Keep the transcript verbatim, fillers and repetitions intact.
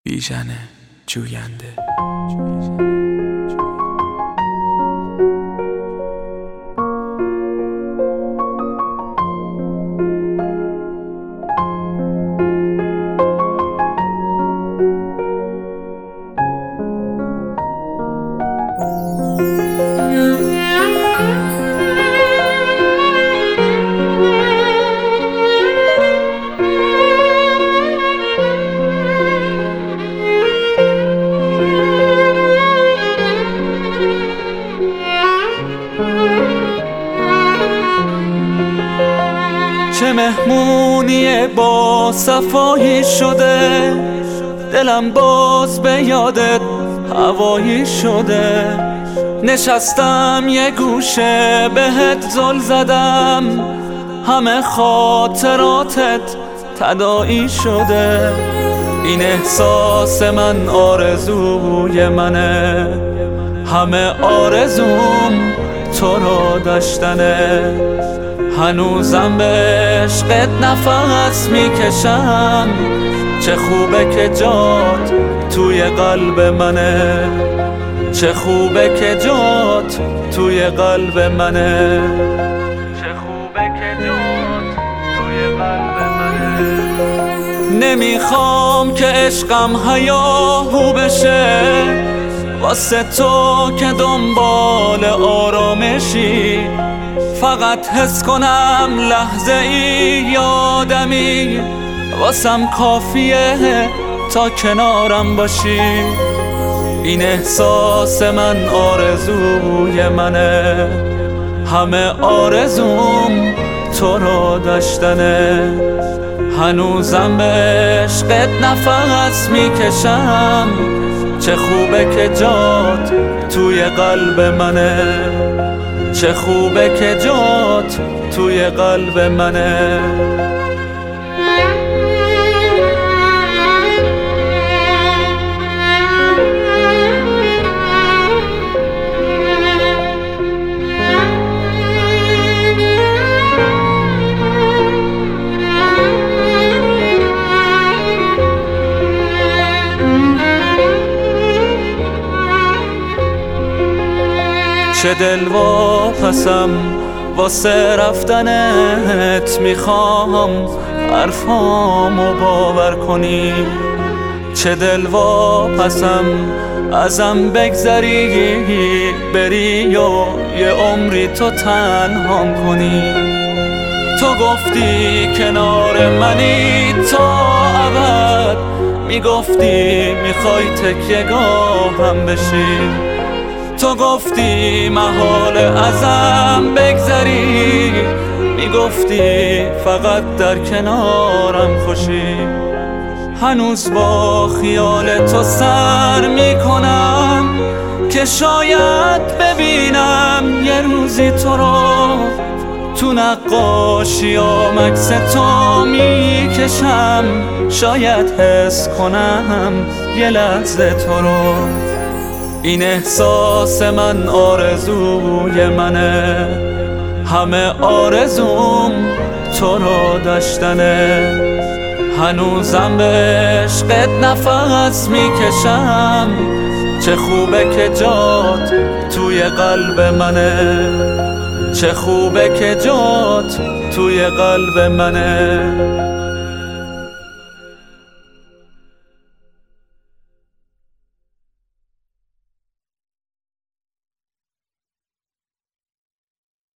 بیژن جوینده. چه مهمونی با صفایی شده، دلم باز به یادت هوایی شده. نشستم یه گوشه بهت زل زدم، همه خاطراتت تداعی شده. این احساس من آرزوی منه، همه آرزوم تو رو داشتنه. هنوزم به عشقت نفس میکشم، چه خوبه که جات توی قلب منه، چه خوبه که جات توی قلب منه، چه خوبه که جات توی قلب منه. نمیخوام که عشقم هیاهو بشه، واسه تو که دنبال آرامشی. فقط حس کنم لحظه ای یادمی، واسم کافیه تا کنارم باشی. این احساس من آرزوی منه، همه آرزوم تو رو داشتنه. هنوزم به عشقت نفس میکشم، چه خوبه که جات توی قلب منه، چه خوبه که جات توی قلب منه. چه دلواپسم واسه رفتنت، میخوام حرفامو باور کنی. چه دلواپسم ازم بگذری، بری و یه عمری تو تنهام کنی. تو گفتی کنار منی تا ابد، میگفتی میخوای تکیه‌گاهم بشی. تو گفتی محال ازم بگذری، میگفتی فقط در کنارم خوشی. هنوز با خیال تو سر میکنم که شاید ببینم یه روزی تو رو تو نقاشی و مکس تو میکشم. شاید حس کنم یه لحظه تو رو. این احساس من آرزوی منه، همه آرزوم تو رو داشتنه. هنوزم به عشقت نفس میکشم، چه خوبه که جات توی قلب منه، چه خوبه که جات توی قلب منه.